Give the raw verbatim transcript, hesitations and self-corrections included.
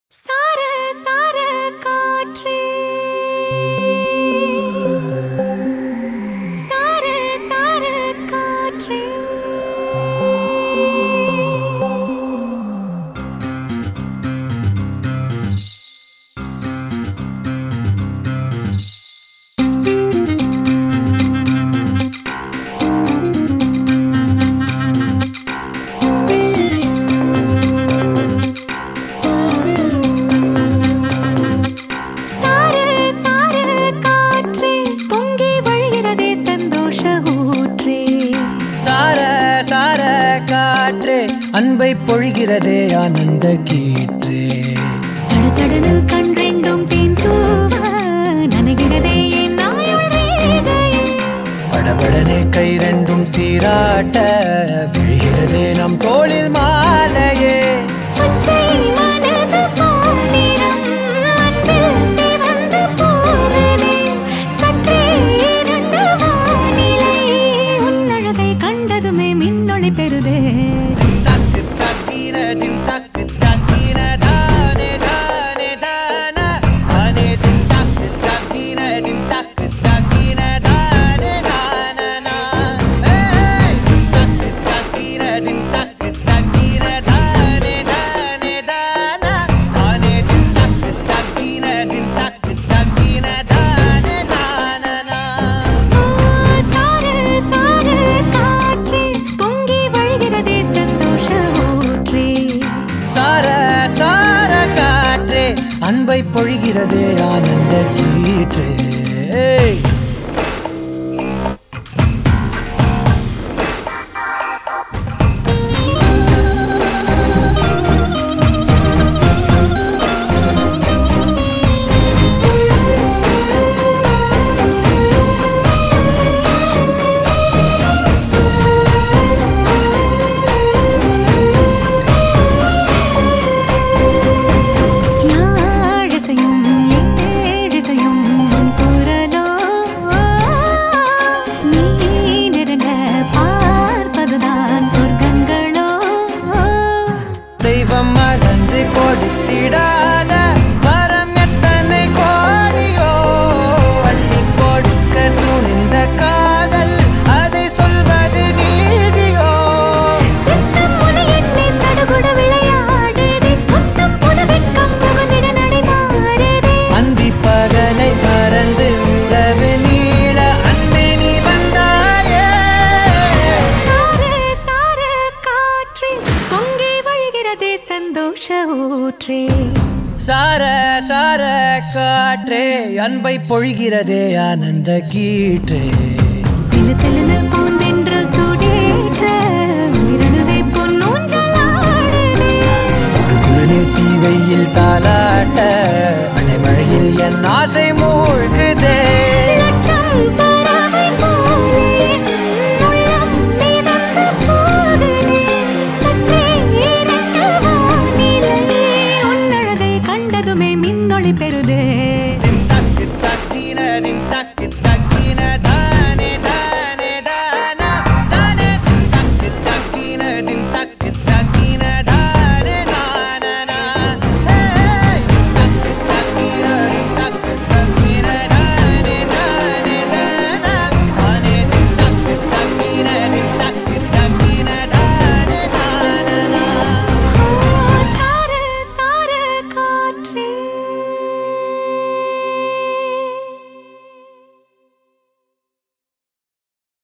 சார சார காற்றே சார சார காற்றே அன்பை பொழிகிறதே ஆனந்த கீற்றே சடசடனில் கண் ரெண்டும் தேன் தூவ நனைகிறதே என் ஆயுள் ரேகையே படபடனே கை ரெண்டும் சீராட்ட விழுகிறதே நம் தோளில் மாலையே பச்சை மனது பொன்னிறம் அன்பில் சிவந்து போகுதே சற்றே இருண்ட வானிலை உன் அழகை கண்டதுமே மின்னொளி பெறுதே அன்பை பொழிகிறதே ஆனந்த கீற்றே தெய்வம் மறந்து கொடுத்திடாத வரம் எத்தனை கோடியோ அள்ளி கொடுக்க துணிந்த காதல் அதை சொல்வது நீதியோ சித்தம் முனை என்னை சடுகுட விளையாடுதே முத்தம் புதுவெட்கம் புகுந்திட நடைமாறுதே அந்தி பகலை மறந்து உறவு நீள அன்பே நீ வந்தாயே சார சார காற்றே பொங்கி வழிகிறதே சந்தோஷ ஊற்றே சார சார காற்றே அன்பை பொழிகிறதே ஆனந்த கீற்றே சிலு சிலுன பூந்தென்றல் சூடேற்ற உயிரணுதை பொன்னூஞ்சலாடுதே குடுகுலனே தீவையில் தாலாட்ட அலைமழையில் என் ஆசை